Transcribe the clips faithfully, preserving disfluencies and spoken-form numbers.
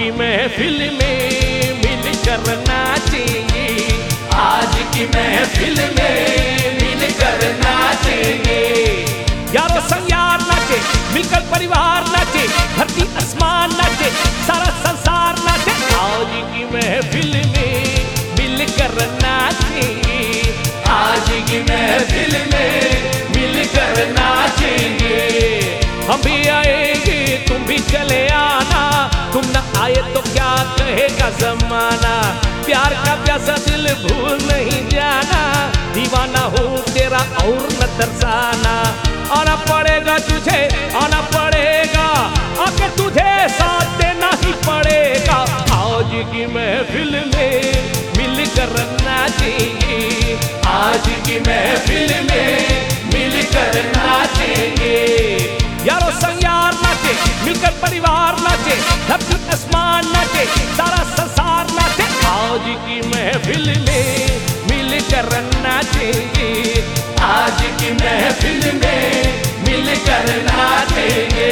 की महफिल में मिलकर नाचेंगे, आज की महफिल में मिलकर नाचेंगे। यारों संग यार नाचे, मिलकर परिवार नाचे, धरती आसमान नाचे, सारा संसार नाचे। आज की महफिल में मिलकर नाचेंगे, आज की महफिल में मिलकर नाचेंगे। हम भी आएंगे तुम भी चले आना, तुम न आए तो क्या कहेगा जमाना। प्यार का प्यासा दिल भूल नहीं जाना, दीवाना हूँ तेरा और न तरसाना। आना पड़ेगा तुझे, आना पड़ेगा, आके तुझे साथ देना ही पड़ेगा। आज की महफिल में मिलकर नाचेंगे, आज की महफिल में मिलकर नाचेंगे। यारों संग यार नाचे, मिलकर परिवार नाचे, धरती आसमान नाचे, सारा संसार नाचे। आज की महफिल में मिलकर नाचेंगे, आज की महफिल में मिलकर नाचेंगे।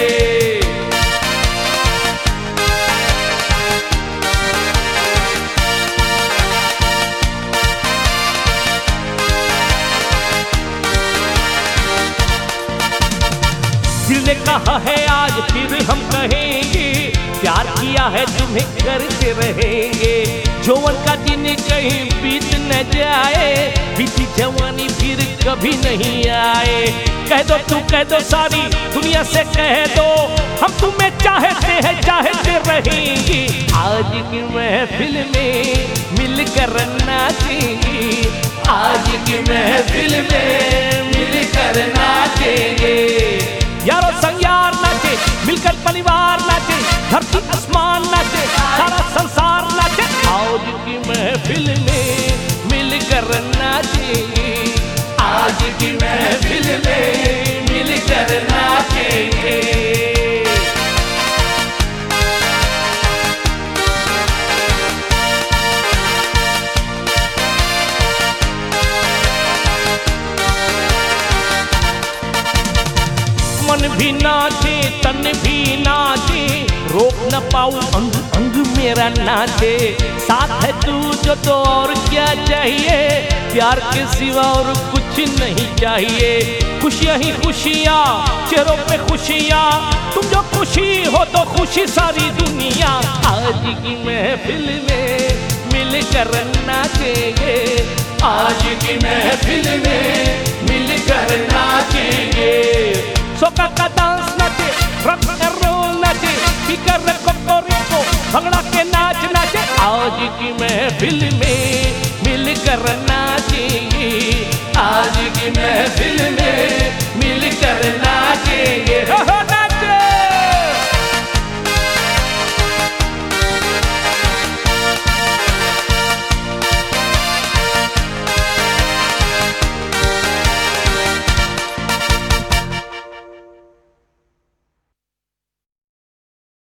दिल ने कहा है आज फिर हम कहेंगे, प्यार किया है तुम्हें करते रहेंगे। जौवन का दिन कहीं बीत न जाए, बीती जवानी फिर कभी नहीं आए। कह दो तू कह दो सारी दुनिया से कह दो, हम तुम्हें चाहते हैं चाहते रहेंगे। आज की महफिल में मिलकर नाचेंगे, आज की महफिल में मिलकर नाचेंगे। यारों संग यार नाचे, मिलकर परिवार नाचे, धरती आसमान नाचे, सारा संसार नाचे। आज की महफिल में मिलकर नाचेंगे, आज की महफिल में मिलकर नाचेंगे। मन भी नाचे तन भी नाचे, रोक न पाऊं अंग अंग मेरा नाचे। साथ है तू जो तो और क्या चाहिए, प्यार के सिवा और कुछ नहीं चाहिए। खुशियाँ ही खुशियाँ, चेहरों पे खुशियाँ, तुम जो खुशी हो तो खुशी सारी दुनिया। आज की महफिल में मिलकर नाचेंगे, आज की महफिल में मिलकर नाचेंगे। सोका का डांस नाचे, रॉक एंड रोल नाचे, स्पीकर रे कोकोरिको, भंगड़ा के नाच नाचे। आज की महफिल में मिलकर नाचेंगे, आज की महफिल